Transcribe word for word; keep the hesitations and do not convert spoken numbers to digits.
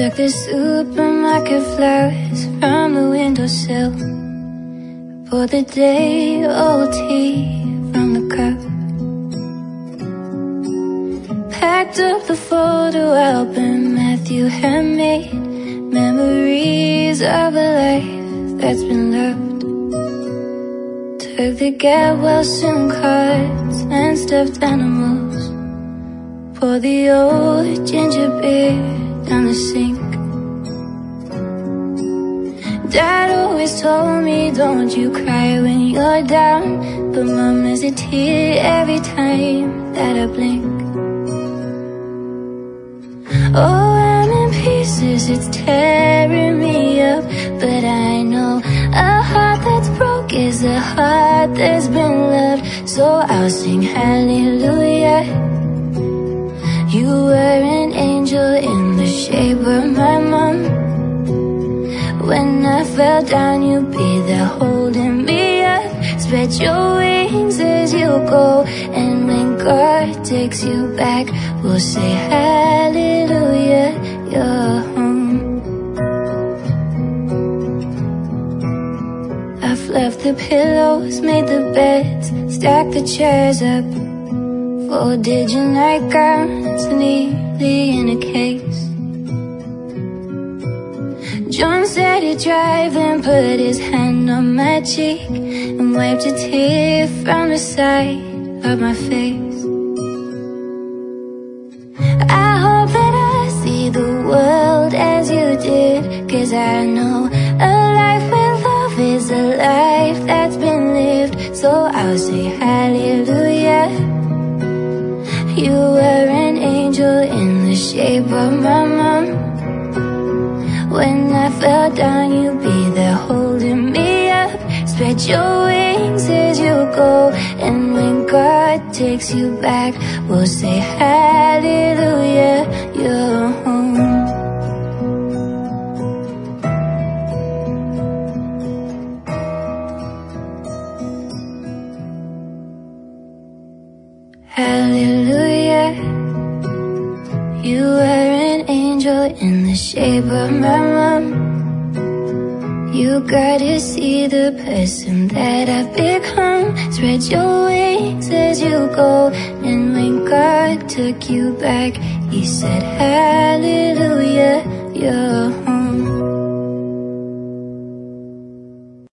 Took the supermarket flowers from the windowsill, poured the day-old tea from the cup, packed up the photo album Matthew had made, memories of a life that's been loved. Took the get well soon cards and stuffed animals, poured the old ginger beer down the sink. Dad always told me, don't you cry when you're down, but Mom, there's a tear every time that I blink. Oh, I'm in pieces, it's tearing me up, but I know a heart that's broke is a heart that's been loved. So I'll sing hallelujah. You were an angel in the shape of my mom. When I fell down, you'd be there holding me up. Spread your wings as you go, and when God takes you back, we'll say hallelujah, you're home. I've left the pillows, made the beds, stacked the chairs up, folded your nightgowns neatly in a case. John said he'd drive and put his hand on my cheek and wiped a tear from the side of my face. I hope that I see the world as you did, 'cause I know a life with love is a life that's been lived. So I'll say hallelujah. You were an angel in the shape of my mom. When I fell down, you'd be there holding me up. Spread your wings as you go, and when God takes you back, we'll say hallelujah, you're home. Hallelujah. You were an angel in the shape of my mom. You got to see the person that I've become. Spread your wings as you go, and when God took you back, He said hallelujah, you're home.